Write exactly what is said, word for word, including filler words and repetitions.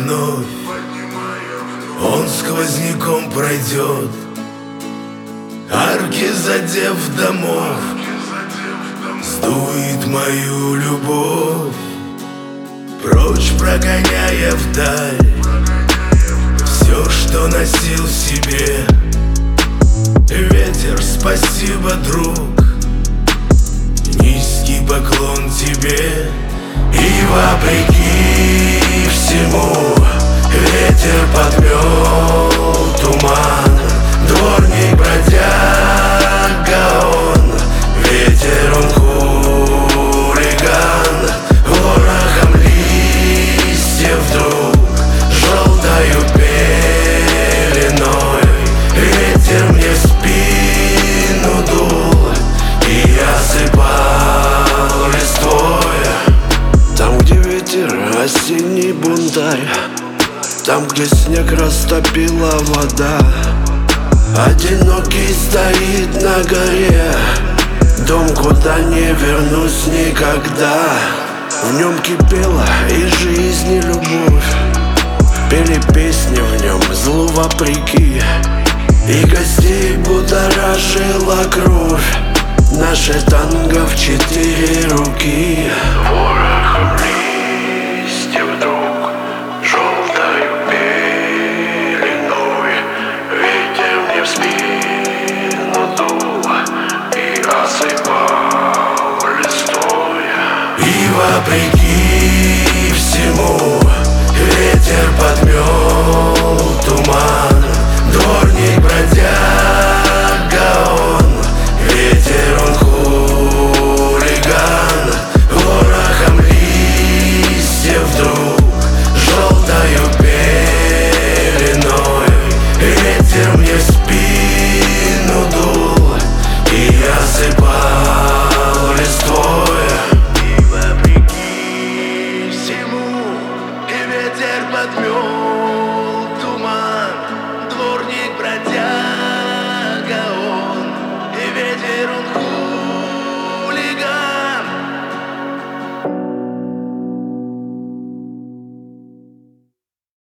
вновь, он сквозняком пройдет, арки задев домов, сдует мою любовь, прочь прогоняя вдаль все, что носил в себе. Ветер, спасибо, друг, низкий поклон тебе. И вопреки всему ветер подмел туман, дворник бродяга он, ветер он хулиган, ворохом листьев вдруг желтою пеленой ветер мне в спину дул и осыпал листвой. Там, где ветер, осенний бунтарь, там, где снег растопила вода, одинокий стоит на горе дом, куда не вернусь никогда. В нем кипела и жизнь, и любовь, пели песни в нем злу вопреки, и гостей будоражила кровь, наше танго в четыре руки. Ворохом листьев вдруг желтою пеленой ветер мне в спину дул и осыпал листвой. И вопреки всему ветер подмел туман, дворник бродяга он, ветер он хулиган, ворохом листьев вдруг желтою пеленой ветер мне в спину дул и осыпал листвой. И вопреки всему и ветер подмел